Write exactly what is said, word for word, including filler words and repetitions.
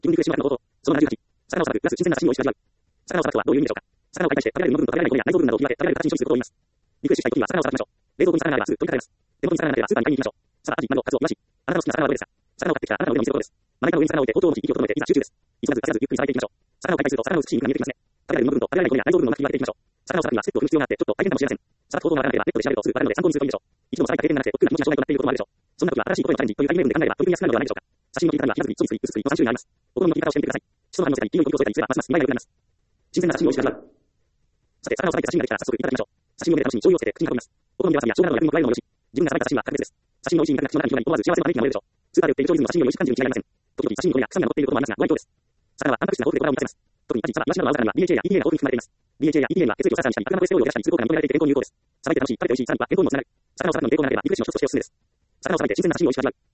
基本肉で塩がのこと。そのななじゅうはち。魚をさばく、プラス新鮮な刺身を美味しく味わう。魚をさばくとはどういう意味でしょうか。魚を解体して食べられる部分と食べられないものや内臓部分などを見分け、食べられる形に処理することを言います。リクエストしたいときは魚をさばきましょう。冷蔵庫に魚があればすぐ取り替えられます。手元に魚がなければスーパーに買いに行きましょう。サバ、アジ、マグロ、カツオ、イワシ。あなたの好きな魚はどれですか。魚を買ってきたらあなたの腕を見せることです。まな板の上に魚を置いて、包丁を持ち、息を整えて、いざ集中です。急がず焦らずゆっくりさばいていきましょう。魚を解体すると魚の美しい肉が見えてきますね。食べられる部分と食べられないものや内臓部分をうまく見分けていきましょう。魚をさばくにはステップを踏む必要があって、ちょっと大変かもしれません。さばく方法がわからなければ、ネットで調べるとすぐわかるので参考にするといいでしょう。一度もさばいた経験がなくて、億劫な気持ちや障害となっていることもあるでしょう。そんな時は新しいことへのチャレンジという大義名分で考えれば取り組みやすくなるのではないでしょうか。刺身の切り方には火がつり、そりすり、薄すりのさん種類があります。お好みの切り方をしてみてください。しその葉に乗せたり、黄色い肉を添えたりすればますます見栄えが良くなります。新鮮な刺身を美味しく味わう。さて、魚をさばいた刺身ができたら早速いただきましょう。刺身の上で楽しみ、醤油をつけて口に運びます。お好みでわさびや生姜などの薬味も加えるのもよし。自分がさばいた刺身は格別です。刺身の美味しい味覚が口の中に広がり、思わず幸せの招きが生まれるでしょう。スーパーで売っている調理済みの刺身を美味しく感じるに違いありません。時々刺身の骨や臭みが残っていることもありますが、ご愛嬌です。魚はタンパク質が豊富で体を満たせます。特にアジ、サバ、イワシなどの青魚には ディーエイチエー や イーディーエー が豊富に含まれています。ディーエイチエー や イーディーエー は血液をサラサラにしたり、悪玉コレステロールを減らしたりする効果が認められていて健康に有効です。さばいて楽しい、食べて美味しい、さらには健康にもつながる。魚をさばくのに抵抗がなければリフレッシュの一つとしておすすめです。魚をさばいて新鮮な刺身を美味しく味わう。